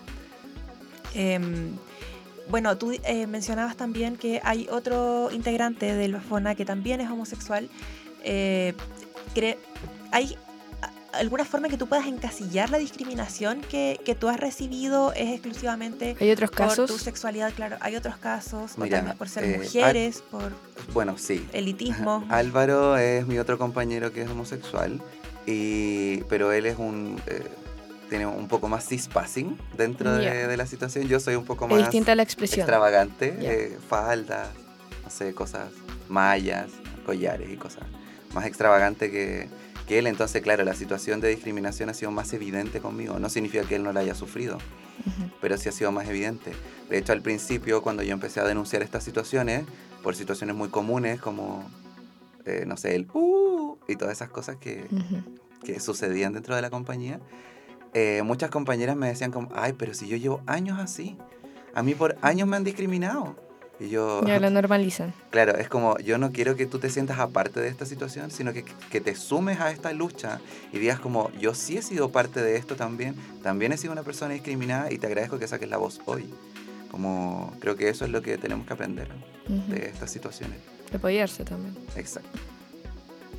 Eh, bueno, tú eh, mencionabas también que hay otro integrante del Bafona que también es homosexual. Eh, cre- ¿Hay alguna forma que tú puedas encasillar la discriminación que, que tú has recibido? ¿Es exclusivamente ¿Hay otros casos? por tu sexualidad? Claro, hay otros casos, Mira, o tal vez por ser eh, mujeres, al- por bueno, sí. elitismo. Álvaro es mi otro compañero que es homosexual, y, pero él es un... Eh, tiene un poco más cispassing dentro yeah. de, de la situación. Yo soy un poco es más distinta la expresión. extravagante, Yeah. eh, faldas, no sé, cosas, mallas, collares y cosas más extravagante que, que él. Entonces, claro, la situación de discriminación ha sido más evidente conmigo. No significa que él no la haya sufrido, uh-huh. pero sí ha sido más evidente. De hecho, al principio, cuando yo empecé a denunciar estas situaciones, por situaciones muy comunes como, eh, no sé, el uh, y todas esas cosas que, uh-huh. que sucedían dentro de la compañía, Eh, muchas compañeras me decían como, ay, pero si yo llevo años así, a mí por años me han discriminado. Y yo... Ya lo normalizan. Claro, es como, yo no quiero que tú te sientas aparte de esta situación, sino que, que te sumes a esta lucha y digas como, yo sí he sido parte de esto también, también he sido una persona discriminada y te agradezco que saques la voz hoy. Como, creo que eso es lo que tenemos que aprender uh-huh. de estas situaciones. De apoyarse también. Exacto.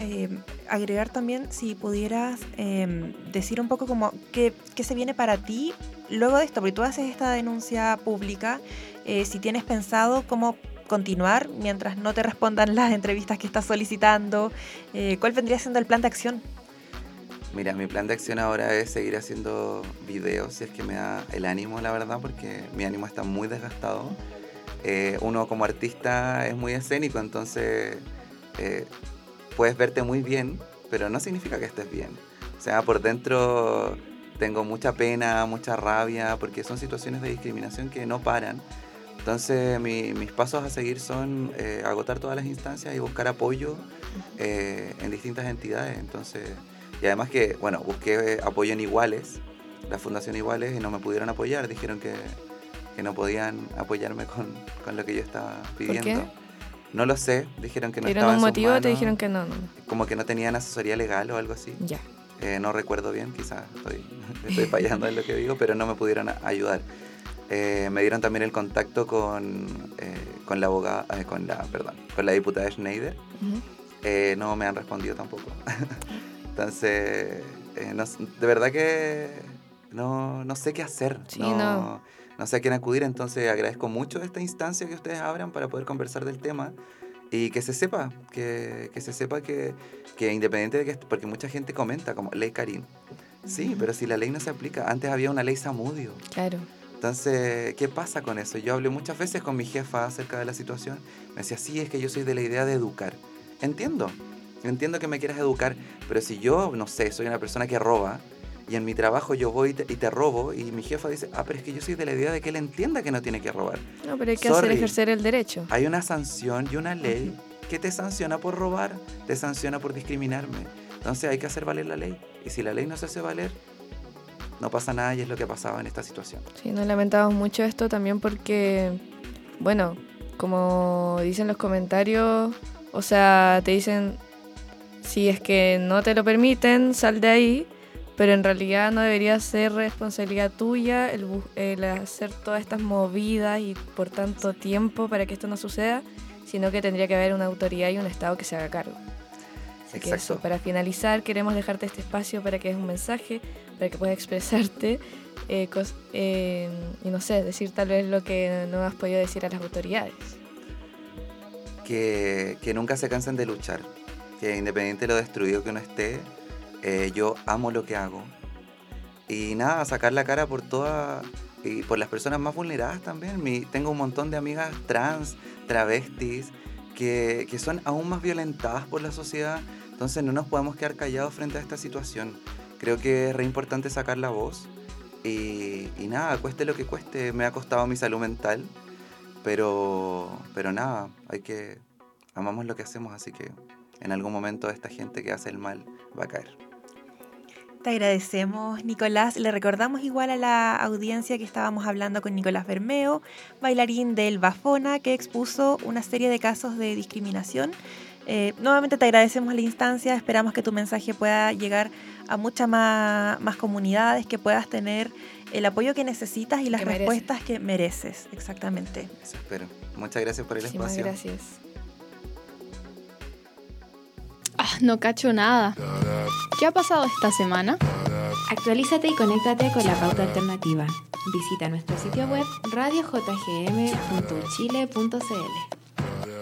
eh, agregar también, si pudieras eh, decir un poco como qué, qué se viene para ti luego de esto, porque tú haces esta denuncia pública, eh, si tienes pensado cómo continuar mientras no te respondan las entrevistas que estás solicitando, eh, ¿cuál vendría siendo el plan de acción? Mira, mi plan de acción ahora es seguir haciendo videos, si es que me da el ánimo, la verdad, porque mi ánimo está muy desgastado. Eh, uno como artista es muy escénico, entonces eh, puedes verte muy bien, pero no significa que estés bien. O sea, por dentro tengo mucha pena, mucha rabia, porque son situaciones de discriminación que no paran. Entonces mi, mis pasos a seguir son eh, agotar todas las instancias y buscar apoyo eh, en distintas entidades. Entonces, y además que, bueno, busqué apoyo en Iguales, la Fundación Iguales, y no me pudieron apoyar. Dijeron que, que no podían apoyarme con, con lo que yo estaba pidiendo. ¿Por qué? No lo sé, dijeron que no ¿Dieron estaba un en sus motivo o te manos. dijeron que no? no? Como que no tenían asesoría legal o algo así. Ya. Eh, no recuerdo bien, quizás estoy, estoy fallando en lo que digo, pero no me pudieron a- ayudar. Eh, me dieron también el contacto con, eh, con la abogada, eh, con la, perdón, con la diputada Schneider. Ujú. Eh, no me han respondido tampoco. Entonces, eh, no, de verdad que no, no sé qué hacer. Sí, no, no. no sé a quién acudir, entonces agradezco mucho esta instancia que ustedes abran para poder conversar del tema y que se sepa, que, que se sepa que, que independiente de que, porque mucha gente comenta como ley Karin. Sí, Ujú. pero si la ley no se aplica, antes había una ley Zamudio. Claro. Entonces, ¿qué pasa con eso? Yo hablé muchas veces con mi jefa acerca de la situación. Me decía, sí, es que yo soy de la idea de educar. Entiendo, entiendo que me quieras educar, pero si yo, no sé, soy una persona que roba y en mi trabajo yo voy y te, y te robo y mi jefa dice, ah, pero es que yo soy de la idea de que él entienda que no tiene que robar. No, pero hay que hacer Sorry. ejercer el derecho. Hay una sanción y una ley que te sanciona por robar, te sanciona por discriminarme. Entonces hay que hacer valer la ley. Y si la ley no se hace valer, no pasa nada y es lo que pasaba en esta situación. Sí, nos lamentamos mucho esto también porque, bueno, como dicen los comentarios, o sea, te dicen, si es que no te lo permiten, sal de ahí, pero en realidad no debería ser responsabilidad tuya el, bu- el hacer todas estas movidas y por tanto tiempo para que esto no suceda, sino que tendría que haber una autoridad y un Estado que se haga cargo. Así que Exacto. eso, para finalizar, queremos dejarte este espacio para que des un mensaje, para que puedas expresarte eh, cos- eh, y no sé, decir tal vez lo que no has podido decir a las autoridades. Que, que nunca se cansen de luchar, que independiente de lo destruido que uno esté, eh, yo amo lo que hago. Y nada, sacar la cara por todas, y por las personas más vulneradas también. Mi, tengo un montón de amigas trans, travestis, que, que son aún más violentadas por la sociedad. Entonces no nos podemos quedar callados frente a esta situación. Creo que es re importante sacar la voz. Y, y nada, cueste lo que cueste, me ha costado mi salud mental. Pero, pero nada, hay que... Amamos lo que hacemos, así que en algún momento esta gente que hace el mal va a caer. Te agradecemos, Nicolás. Le recordamos igual a la audiencia que estábamos hablando con Nicolás Bermeo, bailarín del Bafona, que expuso una serie de casos de discriminación. Eh, nuevamente te agradecemos la instancia, esperamos que tu mensaje pueda llegar a muchas más, más comunidades, que puedas tener el apoyo que necesitas y las Que mereces. respuestas que mereces. Exactamente. Eso espero. Muchas gracias por el Muchísimas espacio. gracias. Ah, no cacho nada. ¿Qué ha pasado esta semana? Actualízate y conéctate con la pauta alternativa. Visita nuestro sitio web radio j g m punto chile punto c l.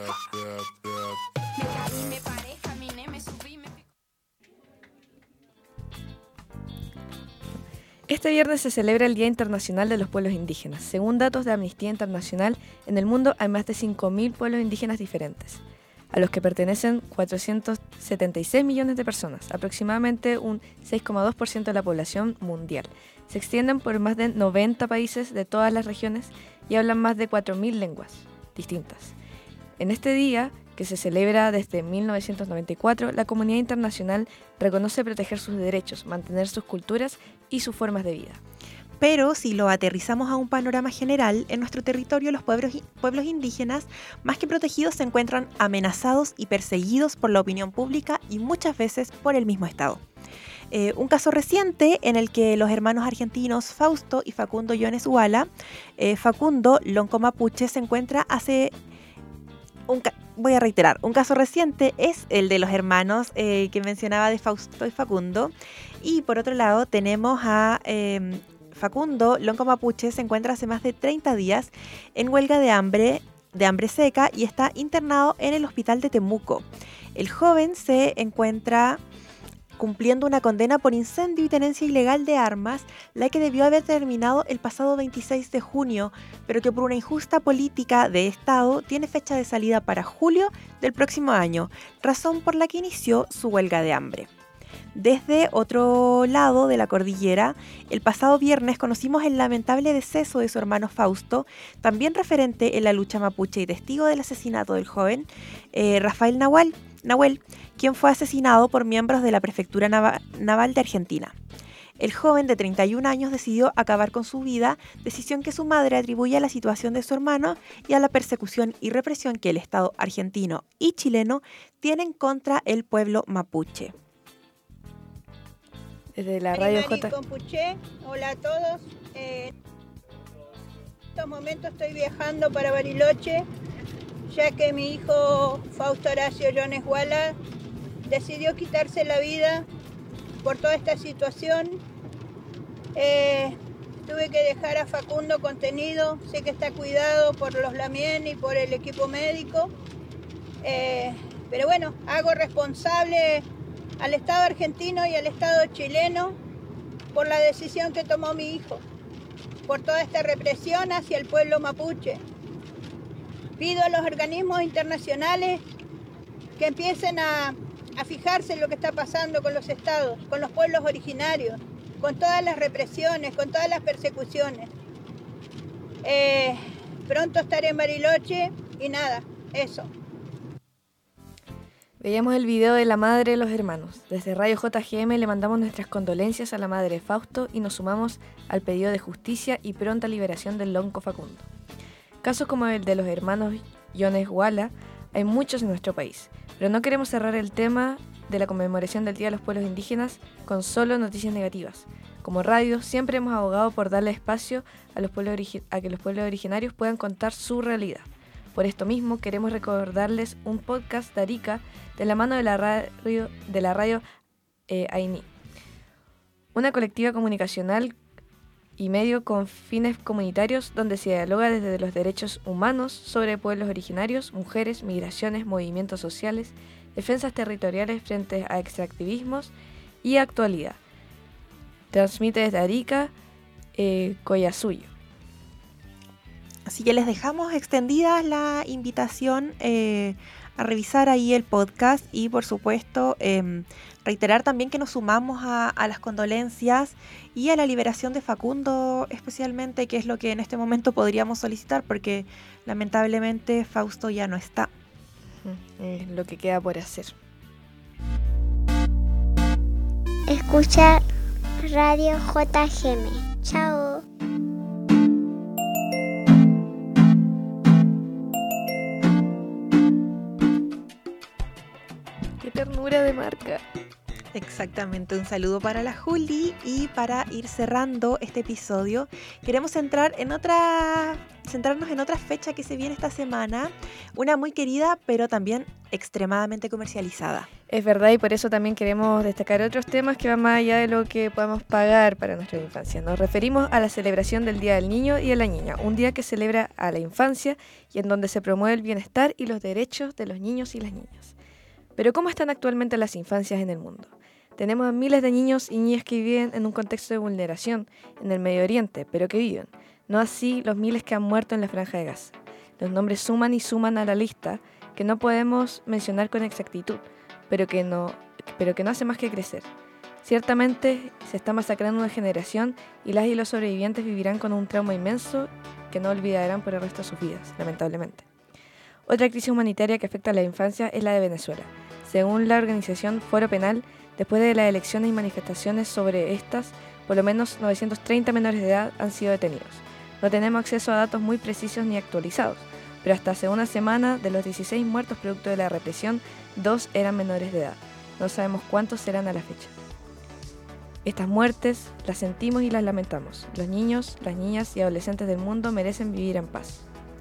Este viernes se celebra el Día Internacional de los Pueblos Indígenas. Según datos de Amnistía Internacional, en el mundo hay más de cinco mil pueblos indígenas diferentes, a los que pertenecen cuatrocientos setenta y seis millones de personas, aproximadamente un seis coma dos por ciento de la población mundial. Se extienden por más de noventa países de todas las regiones y hablan más de cuatro mil lenguas distintas. En este día, que se celebra desde mil novecientos noventa y cuatro, la comunidad internacional reconoce proteger sus derechos, mantener sus culturas y sus formas de vida. Pero si lo aterrizamos a un panorama general, en nuestro territorio los pueblos, pueblos indígenas, más que protegidos, se encuentran amenazados y perseguidos por la opinión pública y muchas veces por el mismo Estado. Eh, un caso reciente en el que los hermanos argentinos Fausto y Facundo Yones Uala, eh, Facundo, lonco mapuche, se encuentra hace un ca- voy a reiterar, un caso reciente es el de los hermanos eh, que mencionaba de Fausto y Facundo. Y por otro lado tenemos a eh, Facundo Lonco Mapuche, se encuentra hace más de treinta días en huelga de hambre, de hambre seca y está internado en el hospital de Temuco. El joven se encuentra cumpliendo una condena por incendio y tenencia ilegal de armas, la que debió haber terminado el pasado veintiséis de junio, pero que por una injusta política de Estado tiene fecha de salida para julio del próximo año, razón por la que inició su huelga de hambre. Desde otro lado de la cordillera, el pasado viernes conocimos el lamentable deceso de su hermano Fausto, también referente en la lucha mapuche y testigo del asesinato del joven eh, Rafael Nahuel, Nahuel, quien fue asesinado por miembros de la Prefectura Naval, Naval de Argentina. El joven de treinta y un años decidió acabar con su vida, decisión que su madre atribuye a la situación de su hermano y a la persecución y represión que el Estado argentino y chileno tienen contra el pueblo mapuche. Desde la radio J. Compuché. Hola a todos. Eh, en estos momentos estoy viajando para Bariloche, ya que mi hijo Fausto Horacio Jones Guala decidió quitarse la vida por toda esta situación. Eh, tuve que dejar a Facundo contenido, sé que está cuidado por los Lamien y por el equipo médico, eh, pero bueno, hago responsable al Estado argentino y al Estado chileno por la decisión que tomó mi hijo, por toda esta represión hacia el pueblo mapuche. Pido a los organismos internacionales que empiecen a, a fijarse en lo que está pasando con los estados, con los pueblos originarios, con todas las represiones, con todas las persecuciones. Eh, pronto estaré en Bariloche y nada, eso. Veíamos el video de la madre de los hermanos. Desde Radio J G M le mandamos nuestras condolencias a la madre de Fausto y nos sumamos al pedido de justicia y pronta liberación del lonco Facundo. Casos como el de los hermanos Jones Guala hay muchos en nuestro país, pero no queremos cerrar el tema de la conmemoración del Día de los Pueblos Indígenas con solo noticias negativas. Como radio siempre hemos abogado por darle espacio a, los pueblos origi- a que los pueblos originarios puedan contar su realidad. Por esto mismo queremos recordarles un podcast de Arica de la mano de la radio, de la radio eh, Aini, una colectiva comunicacional y medio con fines comunitarios donde se dialoga desde los derechos humanos sobre pueblos originarios, mujeres, migraciones, movimientos sociales, defensas territoriales frente a extractivismos y actualidad. Transmite desde Arica, eh, Collasuyo. Así que les dejamos extendida la invitación eh, a revisar ahí el podcast y por supuesto eh, reiterar también que nos sumamos a, a las condolencias y a la liberación de Facundo especialmente, que es lo que en este momento podríamos solicitar porque lamentablemente Fausto ya no está. Es lo que queda por hacer. Escucha Radio J G M. Chao. Qué ternura de marca. Exactamente, un saludo para la Juli y para ir cerrando este episodio queremos entrar en otra, centrarnos en otra fecha que se viene esta semana, una muy querida pero también extremadamente comercializada. Es verdad y por eso también queremos destacar otros temas que van más allá de lo que podamos pagar para nuestra infancia. Nos referimos a la celebración del Día del Niño y de la Niña, un día que celebra a la infancia y en donde se promueve el bienestar y los derechos de los niños y las niñas. Pero ¿cómo están actualmente las infancias en el mundo? Tenemos a miles de niños y niñas que viven en un contexto de vulneración en el Medio Oriente, pero que viven, no así los miles que han muerto en la Franja de Gaza. Los nombres suman y suman a la lista que no podemos mencionar con exactitud, pero que no, pero que no hace más que crecer. Ciertamente se está masacrando una generación y las y los sobrevivientes vivirán con un trauma inmenso que no olvidarán por el resto de sus vidas, lamentablemente. Otra crisis humanitaria que afecta a la infancia es la de Venezuela. Según la organización Foro Penal, después de las elecciones y manifestaciones sobre estas, por lo menos novecientos treinta menores de edad han sido detenidos. No tenemos acceso a datos muy precisos ni actualizados, pero hasta hace una semana, de los dieciséis muertos producto de la represión, dos eran menores de edad. No sabemos cuántos serán a la fecha. Estas muertes las sentimos y las lamentamos. Los niños, las niñas y adolescentes del mundo merecen vivir en paz.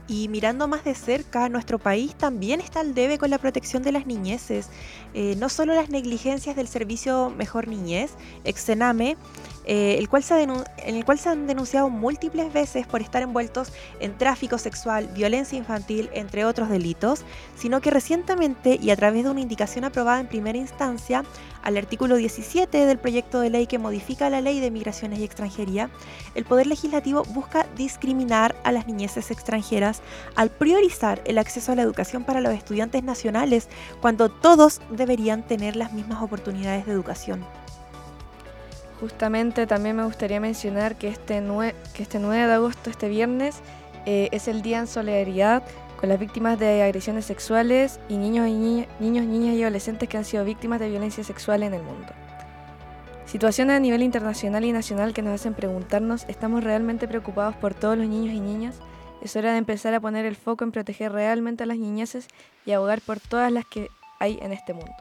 Y mirando más de cerca, nuestro país también está al debe con la protección de las niñeces. Eh, no solo las negligencias del servicio Mejor Niñez, Excename, eh, el cual se denun- en el cual se han denunciado múltiples veces por estar envueltos en tráfico sexual, violencia infantil, entre otros delitos, sino que recientemente y a través de una indicación aprobada en primera instancia al artículo diecisiete del proyecto de ley que modifica la Ley de Migraciones y Extranjería, el Poder Legislativo busca discriminar a las niñeces extranjeras al priorizar el acceso a la educación para los estudiantes nacionales, cuando todos deberían tener las mismas oportunidades de educación. Justamente también me gustaría mencionar que este, nue- que este nueve de agosto, este viernes, eh, es el día en solidaridad con las víctimas de agresiones sexuales y niños, y ni- niños, niñas y adolescentes que han sido víctimas de violencia sexual en el mundo. Situaciones a nivel internacional y nacional que nos hacen preguntarnos, ¿estamos realmente preocupados por todos los niños y niñas? Es hora de empezar a poner el foco en proteger realmente a las niñeces y abogar por todas las que hay en este mundo.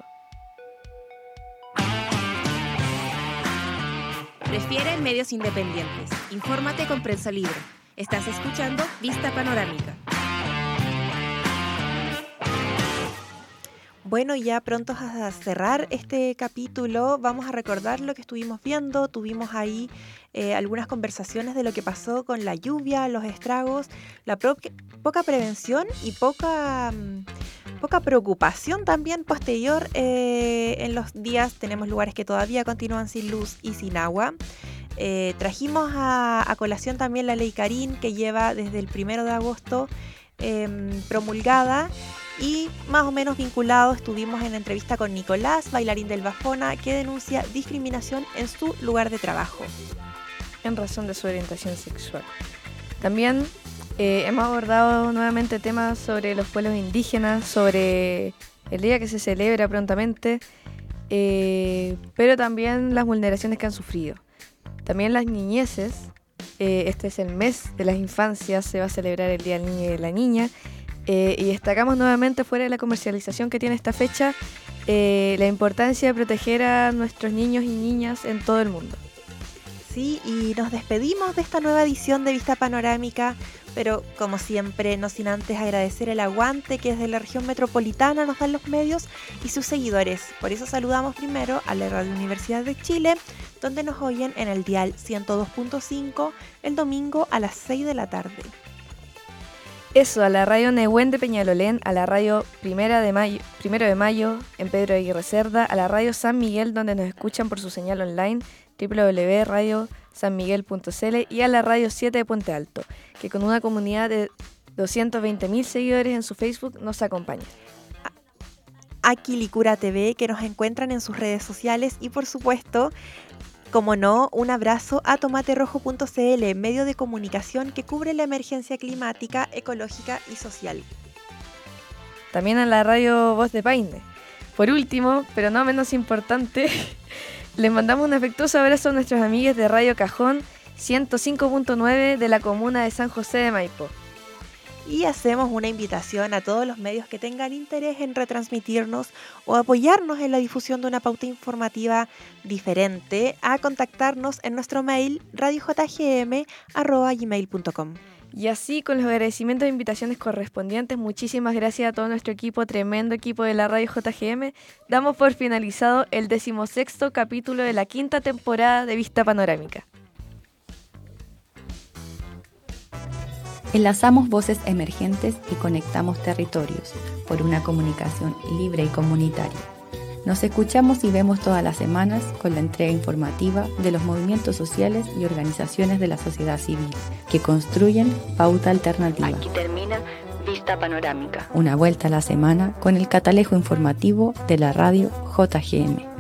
Prefiere medios independientes. Infórmate con Prensa Libre. Estás escuchando Vista Panorámica. Bueno, ya prontos a cerrar este capítulo, vamos a recordar lo que estuvimos viendo. Tuvimos ahí eh, algunas conversaciones de lo que pasó con la lluvia, los estragos, la pro- poca prevención y poca, mm, poca preocupación también posterior. Eh, en los días tenemos lugares que todavía continúan sin luz y sin agua. Eh, trajimos a, a colación también la Ley Carín, que lleva desde el primero de agosto eh, promulgada. Y más o menos vinculado estuvimos en entrevista con Nicolás, bailarín del Bafona, que denuncia discriminación en su lugar de trabajo en razón de su orientación sexual. También eh, hemos abordado nuevamente temas sobre los pueblos indígenas, sobre el día que se celebra prontamente, eh, pero también las vulneraciones que han sufrido. También las niñeces, eh, este es el mes de las infancias, se va a celebrar el Día del Niño y de la Niña. Eh, y destacamos nuevamente, fuera de la comercialización que tiene esta fecha, eh, la importancia de proteger a nuestros niños y niñas en todo el mundo. Sí, y nos despedimos de esta nueva edición de Vista Panorámica, pero como siempre, no sin antes agradecer el aguante que desde la región metropolitana nos dan los medios y sus seguidores. Por eso saludamos primero a la Radio Universidad de Chile, donde nos oyen en el dial ciento dos punto cinco el domingo a las seis de la tarde. Eso, a la radio Nehuen de Peñalolén, a la radio Primera de Mayo, Primero de Mayo en Pedro de Aguirre Cerda, a la radio San Miguel, donde nos escuchan por su señal online, doble u doble u doble u punto radio san miguel punto c l, y a la radio siete de Puente Alto, que con una comunidad de doscientos veinte mil seguidores en su Facebook nos acompaña. A Quilicura T V, que nos encuentran en sus redes sociales, y por supuesto, como no, un abrazo a tomaterrojo punto c l, medio de comunicación que cubre la emergencia climática, ecológica y social. También a la radio Voz de Paine. Por último, pero no menos importante, les mandamos un afectuoso abrazo a nuestros amigos de Radio Cajón ciento cinco punto nueve de la comuna de San José de Maipo. Y hacemos una invitación a todos los medios que tengan interés en retransmitirnos o apoyarnos en la difusión de una pauta informativa diferente a contactarnos en nuestro mail radio j g m arroba gmail punto com. Y así, con los agradecimientos e invitaciones correspondientes, muchísimas gracias a todo nuestro equipo, tremendo equipo de la Radio J G M, damos por finalizado el decimosexto capítulo de la quinta temporada de Vista Panorámica. Enlazamos voces emergentes y conectamos territorios por una comunicación libre y comunitaria. Nos escuchamos y vemos todas las semanas con la entrega informativa de los movimientos sociales y organizaciones de la sociedad civil que construyen pauta alternativa. Aquí termina Vista Panorámica. Una vuelta a la semana con el catalejo informativo de la radio J G M.